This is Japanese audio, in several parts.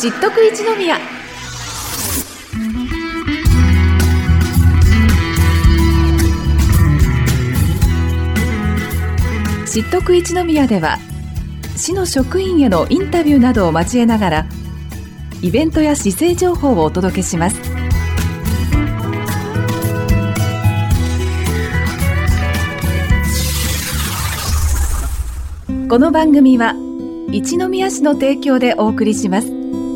知っとく一宮。知っとく一宮では、市の職員へのインタビューなどを交えながらイベントや市政情報をお届けします。この番組は一宮市の提供でお送りします。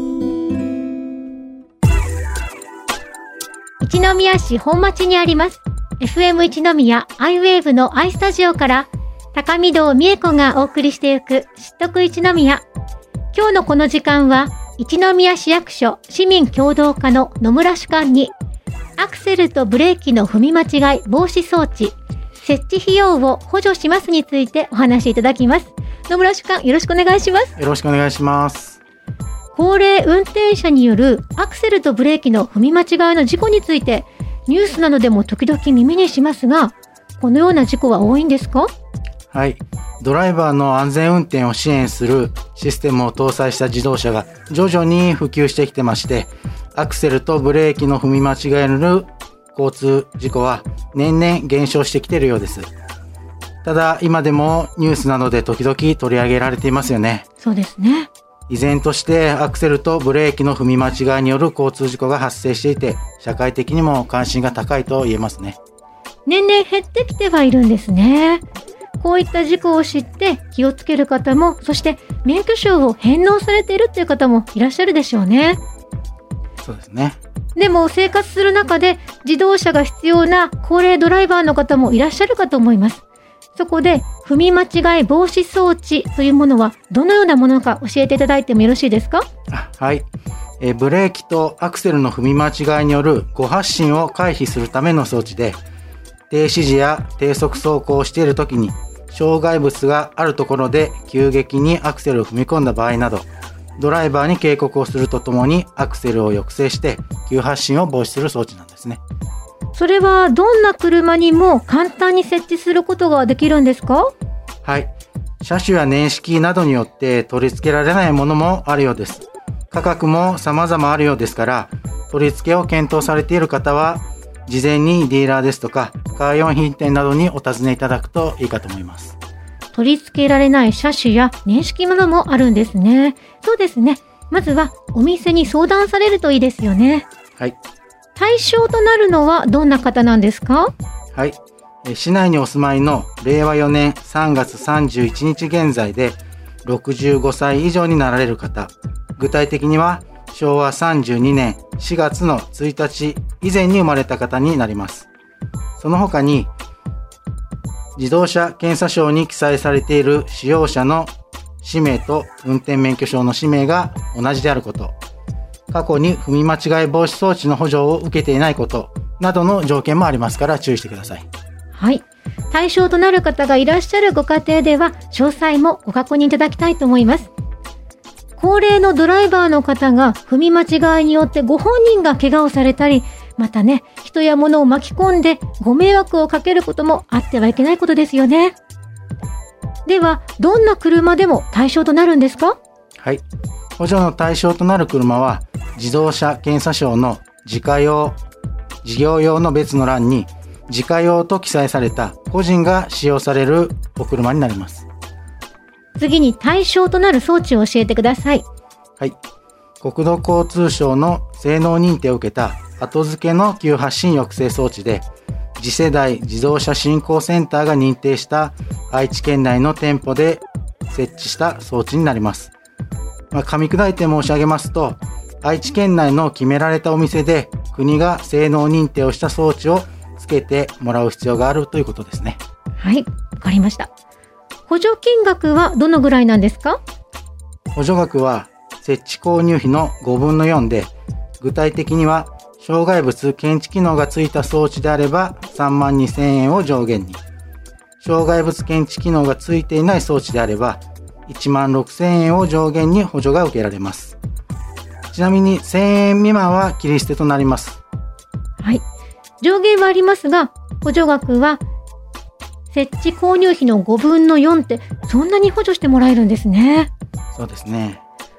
一宮市本町にあります FM 一宮アイウェーブのアイスタジオから高見堂美恵子がお送りしていく知っとく一宮。今日のこの時間は一宮市役所市民協働課の野村主幹にアクセルとブレーキの踏み間違い防止装置設置費用を補助しますについてお話しいただきます。野村主幹、よろしくお願いします。 よろしくお願いします。 高齢運転者によるアクセルとブレーキの踏み間違いの事故についてニュースなどでも時々耳にしますが、このような事故は多いんですか？ はい。ドライバーの安全運転を支援するシステムを搭載した自動車が徐々に普及してきてまして、アクセルとブレーキの踏み間違いによる交通事故は年々減少してきているようです。ただ、今でもニュースなどで時々取り上げられていますよね。 そうですね。 依然としてアクセルとブレーキの踏み間違いによる交通事故が発生していて、社会的にも関心が高いと言えますね。 年々減ってきてはいるんですね。こういった事故を知って気をつける方も、そして免許証を返納されているという方もいらっしゃるでしょうね。 そうですね。 でも生活する中で自動車が必要な高齢ドライバーの方もいらっしゃるかと思います。そこで踏み間違い防止装置というものはどのようなものか教えていただいてもよろしいですか？ はい。ブレーキとアクセルの踏み間違いによる誤発進を回避するための装置で、停止時や低速走行をしているときに障害物があるところで急激にアクセルを踏み込んだ場合など、ドライバーに警告をするとともにアクセルを抑制して急発進を防止する装置なんですね。 それはどんな車にも簡単に設置することができるんですか？ はい。車種や年式などによって取り付けられないものもあるようです。価格も様々あるようですから、取り付けを検討されている方は事前にディーラーですとかカー用品店などにお尋ねいただくといいかと思います。 取り付けられない車種や年式ものもあるんですね。そうですね。まずはお店に相談されるといいですよね。 はい。 対象となるのはどんな方なんですか？ はい。市内にお住まいの令和4年3月31日現在で65歳以上になられる方、具体的には昭和32年4月の1日以前に生まれた方になります。その他に、自動車検査証に記載されている使用者の氏名と運転免許証の氏名が同じであること、過去に踏み間違い防止装置の補助を受けていないことなどの条件もありますから注意してください。 はい。対象となる方がいらっしゃるご家庭では詳細もご確認いただきたいと思います。高齢のドライバーの方が踏み間違いによってご本人が怪我をされたり、またね、人や物を巻き込んでご迷惑をかけることもあってはいけないことですよね。では、どんな車でも対象となるんですか？ はい。補助の対象となる車は、自動車検査証の自家用、事業用の別の欄に、自家用と記載された個人が使用されるお車になります。 次に対象となる装置を教えてください。 はい。国土交通省の性能認定を受けた後付けの急発進抑制装置で、次世代自動車振興センターが認定した愛知県内の店舗で設置した装置になります。噛み砕いて申し上げますと、愛知県内の決められたお店で国が性能認定をした装置をつけてもらう必要があるということですね。 はい、わかりました。補助金額はどのぐらいなんですか？ 補助額は設置購入費の5分の4で、具体的には障害物検知機能がついた装置であれば32,000円を上限に、障害物検知機能がついていない装置であれば16,000円を上限に補助が受けられます。ちなみに1,000円未満は切り捨てとなります。 はい。上限はありますが、補助額は設置購入費の5分の4ってそんなに補助してもらえるんですね。 そうですね。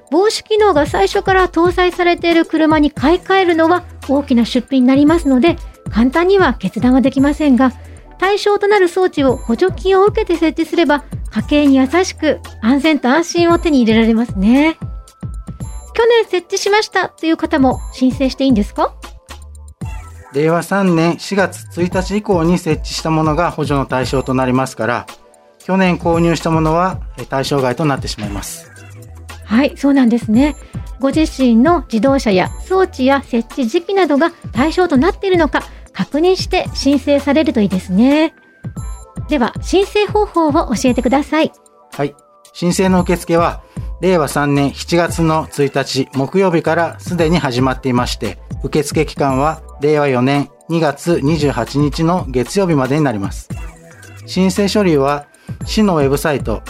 防止機能が最初から搭載されている車に買い替えるのは大きな出費になりますので、簡単には決断はできませんが、対象となる装置を補助金を受けて設置すれば、家計に優しく安全と安心を手に入れられますね。去年設置しましたという方も申請していいんですか？ 令和3年4月1日以降に設置したものが補助の対象となりますから、去年購入したものは対象外となってしまいます。 はい、そうなんですね。ご自身の自動車や装置や設置時期などが対象となっているのか確認して申請されるといいですね。では、申請方法を教えてください。 はい。申請の受付は、令和3年7月の1日木曜日からすでに始まっていまして、受付期間は令和4年2月28日の月曜日までになります。申請書類は、市のウェブサイト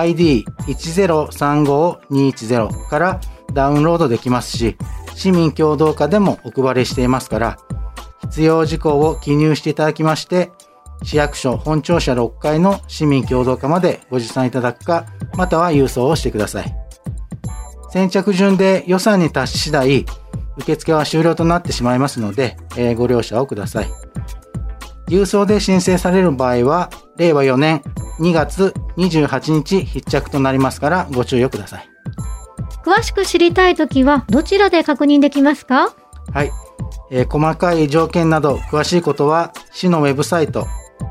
ID1035-210 からダウンロードできますし、市民共同課でもお配りしていますから、必要事項を記入していただきまして、市役所本庁舎6階の市民共同課までご持参いただくか、または郵送をしてください。先着順で予算に達し次第、受付は終了となってしまいますので、ご了承をください。郵送で申請される場合は、令和4年2月28日必着となりますからご注意をください。 詳しく知りたいときはどちらで確認できますか？ はい。細かい条件など詳しいことは市のウェブサイト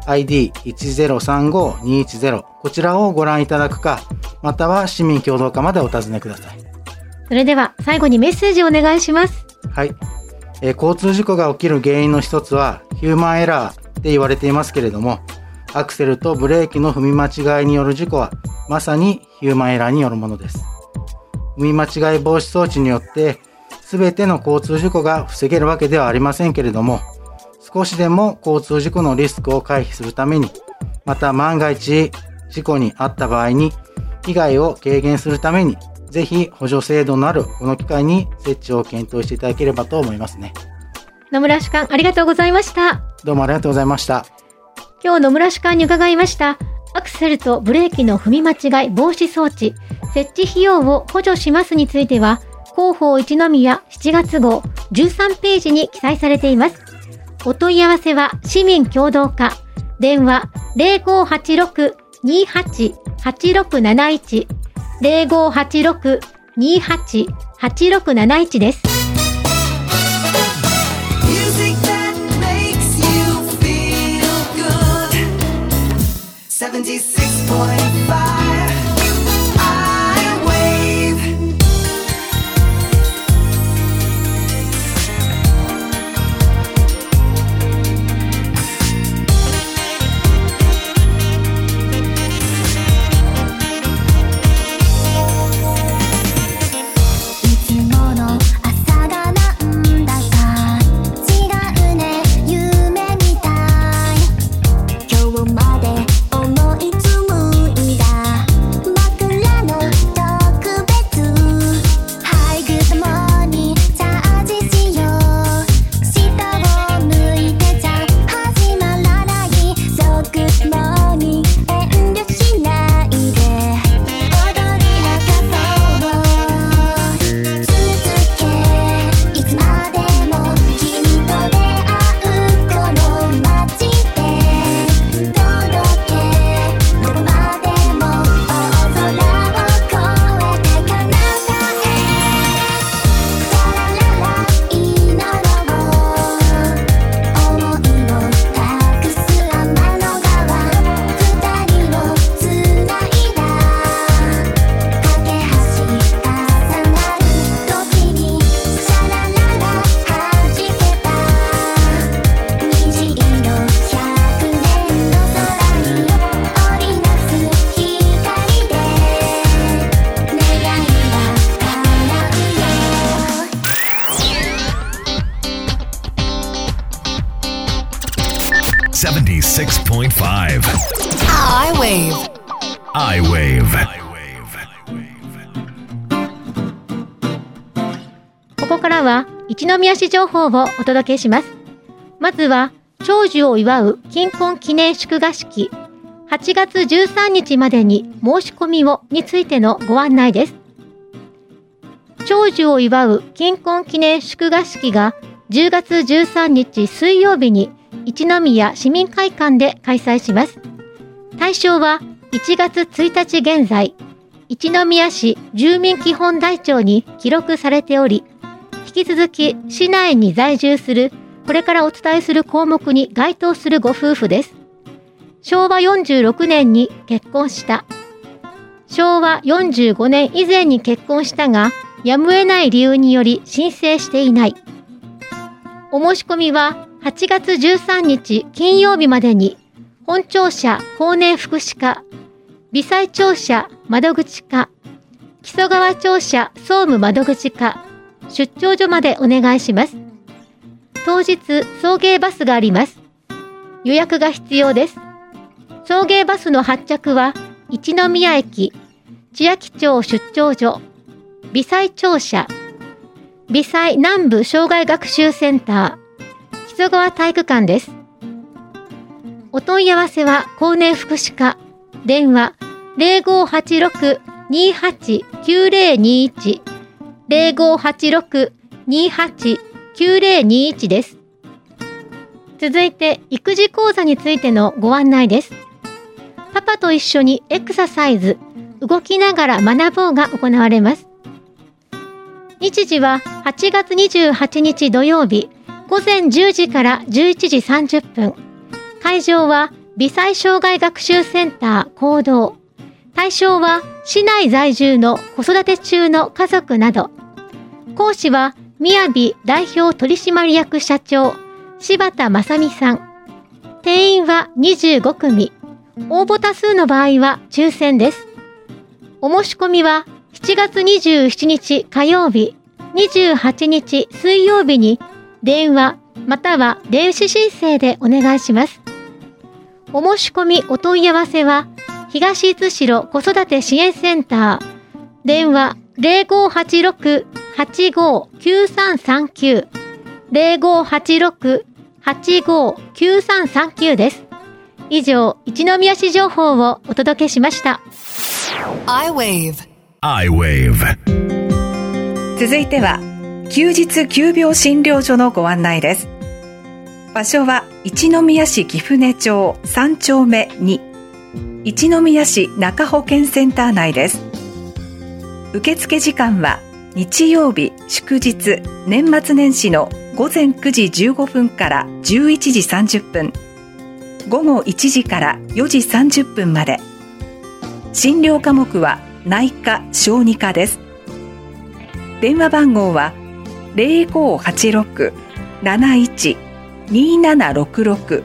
ID1035-210 こちらをご覧いただくか、または市民共同課までお尋ねください。 それでは最後にメッセージをお願いします。 はい。交通事故が起きる原因の一つはヒューマンエラーって言われていますけれども、アクセルとブレーキの踏み間違いによる事故はまさにヒューマンエラーによるものです。踏み間違い防止装置によってすべての交通事故が防げるわけではありませんけれども、少しでも交通事故のリスクを回避するために、また万が一事故に遭った場合に被害を軽減するために、ぜひ補助制度のあるこの機会に設置を検討していただければと思いますね。 野村主幹、ありがとうございました。 どうもありがとうございました。 今日野村主幹に伺いました。アクセルとブレーキの踏み間違い防止装置、設置費用を補助しますについては、広報一宮7月号13ページに記載されています。お問い合わせは市民共同課、電話 0586-28-8671 0586-28-8671 です。 76.5 I-Wave ここからは一宮市情報をお届けします。まずは長寿を祝う金婚記念祝賀式8月13日までに申し込みをについてのご案内です。 長寿を祝う金婚記念祝賀式が10月13日水曜日に一宮市民会館で開催します。対象は1月1日現在、一宮市住民基本台帳に記録されており、引き続き市内に在住するこれからお伝えする項目に該当するご夫婦です。昭和46年に結婚した。昭和45年以前に結婚したが、やむを得ない理由により申請していない。お申し込みは8月13日金曜日までに、本庁舎後年福祉課、微細庁舎窓口課、木曽川庁舎総務窓口課、出張所までお願いします。当日、送迎バスがあります。予約が必要です。送迎バスの発着は、一宮駅、千秋町出張所、微細庁舎、微細南部障害学習センター、木曽川体育館です。お問い合わせは、後年福祉課、電話 0586-289021、0586-289021です。続いて、育児講座についてのご案内です。パパと一緒にエクササイズ、動きながら学ぼうが行われます。日時は8月28日土曜日、午前10時から11時30分。会場は、微細障害学習センター講堂。対象は、市内在住の子育て中の家族など。講師は、雅代表取締役社長、柴田正美さん。定員は25組。応募多数の場合は抽選です。お申し込みは7月27日火曜日、28日水曜日に電話または電子申請でお願いします。お申し込みお問い合わせは東津代子育て支援センター電話 0586-859339 0586-859339 です。以上、一宮市情報をお届けしました。 I-Wave。 続いては、休日急病診療所のご案内です。場所は、一宮市貴船町3丁目2、一宮市中保健センター内です。受付時間は、日曜日、祝日、年末年始の午前9時15分から11時30分、午後1時から4時30分まで。診療科目は内科・小児科です。電話番号は 0586-71-2766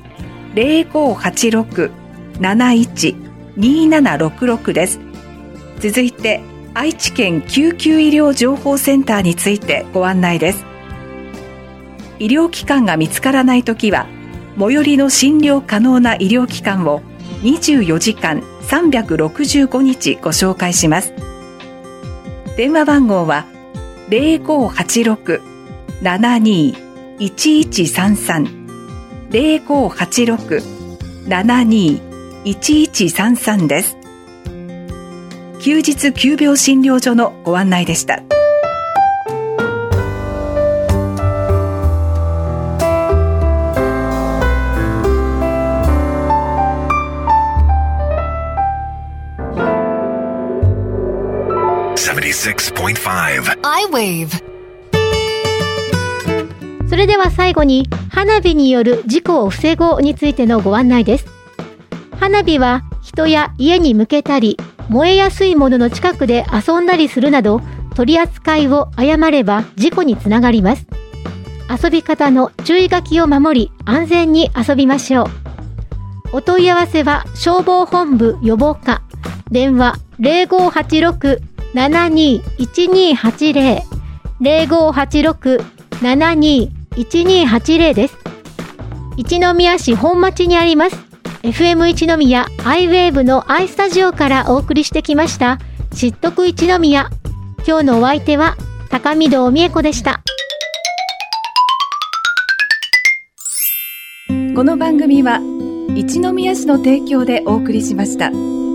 0586-71-2766 です。続いて愛知県救急医療情報センターについてご案内です。医療機関が見つからないときは最寄りの診療可能な医療機関を24時間365日ご紹介します。電話番号は 0586-72-1133 0586-72-1133 です。休日急病診療所のご案内でした。 I-Wave。 それでは最後に花火による事故を防ごうについてのご案内です。花火は人や家に向けたり燃えやすいものの近くで遊んだりするなど取り扱いを誤れば事故につながります。遊び方の注意書きを守り安全に遊びましょう。お問い合わせは消防本部予防課電話 0586-72-1280 0586-72-1280 です。一宮市本町にあります FM 一宮 I-Wave の I スタジオからお送りしてきました知っとく一宮。今日のお相手は高見堂美恵子でした。 この番組は一宮市の提供でお送りしました。